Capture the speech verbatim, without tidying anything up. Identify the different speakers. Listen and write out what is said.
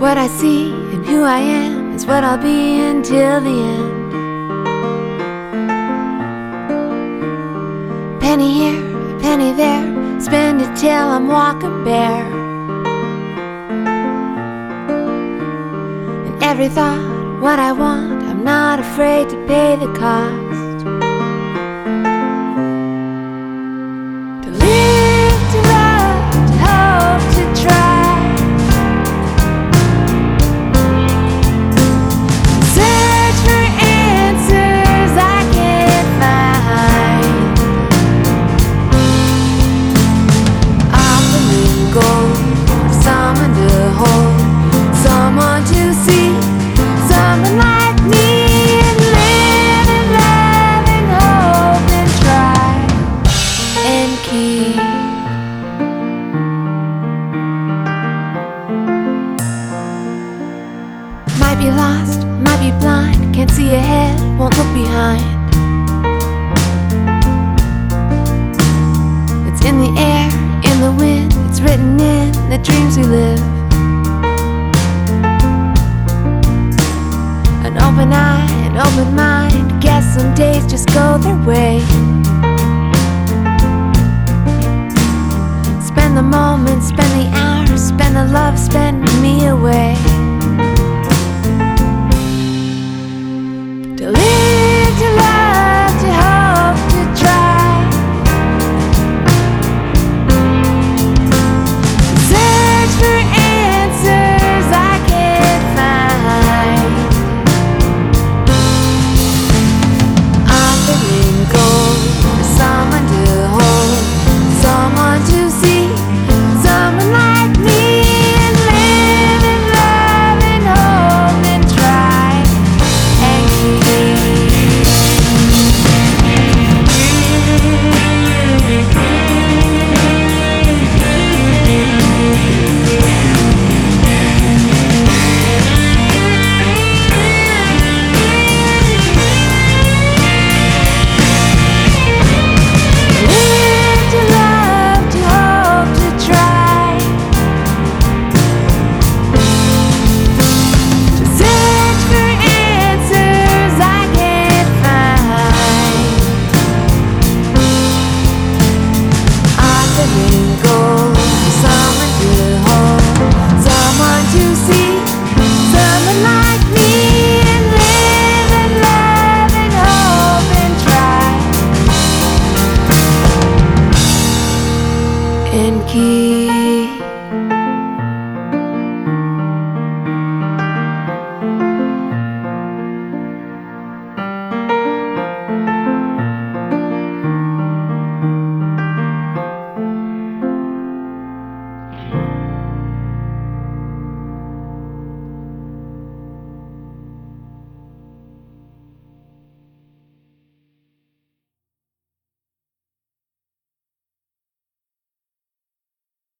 Speaker 1: What I see and who I am is what I'll be until the end. Penny here, a penny there, spend it till I'm walking bare. And every thought, what I want, I'm not afraid to pay the cost. To live, to love, to hope, to try. Search for answers I can't find. Offering gold for someone to hold, someone to see, someone like me, and live and love and hope and try and keep. Might be lost, might be blind, can't see ahead, won't look behind. It's in the air, in the wind, it's written in the dreams we live. An open eye, an open mind, guess some days just go their way. Spend the moment, spend the hours, spend the love, spend me away. To live, to love, to hope, to try. Search for answers I can't find. Offering gold for someone to hold, someone to see, someone like me, and live and love and hope and try and keep. Live to love, to hope, to try. To search for answers I can't find. Offering gold for someone to hold, someone to see, someone like me, and live and love and hope and try and keep.